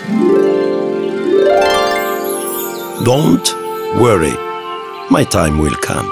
Don't worry, my time will come.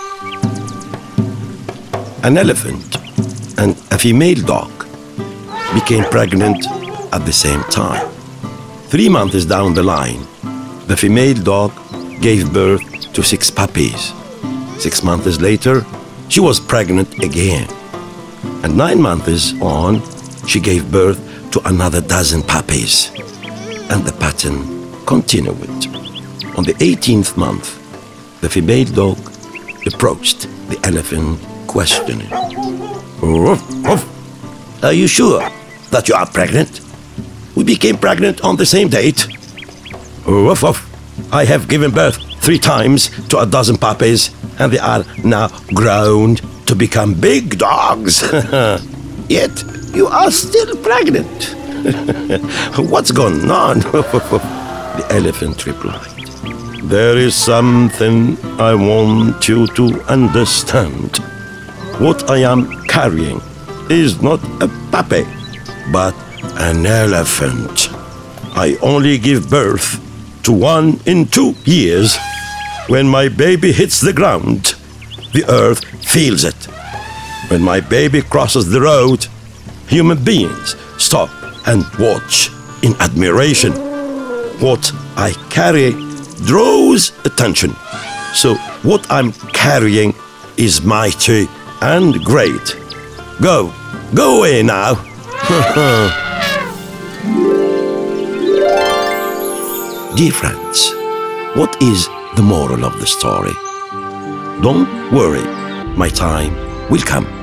An elephant and a female dog became pregnant at the same time. 3 months down the line, the female dog gave birth to 6 puppies. 6 months later, she was pregnant again. And 9 months on, she gave birth to another dozen puppies. And the pattern continued. On the 18th month, the female dog approached the elephant, questioning, "Ruff, ruff. Are you sure that you are pregnant? We became pregnant on the same date. Ruff, ruff. I have given birth 3 times to a dozen puppies, and they are now grown to become big dogs. Yet you are still pregnant. What's going on?" The elephant replied, "There is something I want you to understand. What I am carrying is not a puppy, but an elephant. I only give birth to 1 in 2 years. When my baby hits the ground, the earth feels it. When my baby crosses the road, human beings stop and watch in admiration. What I carry draws attention. So what I'm carrying is mighty and great. Go away now." Dear friends, what is the moral of the story? Don't worry, my time will come.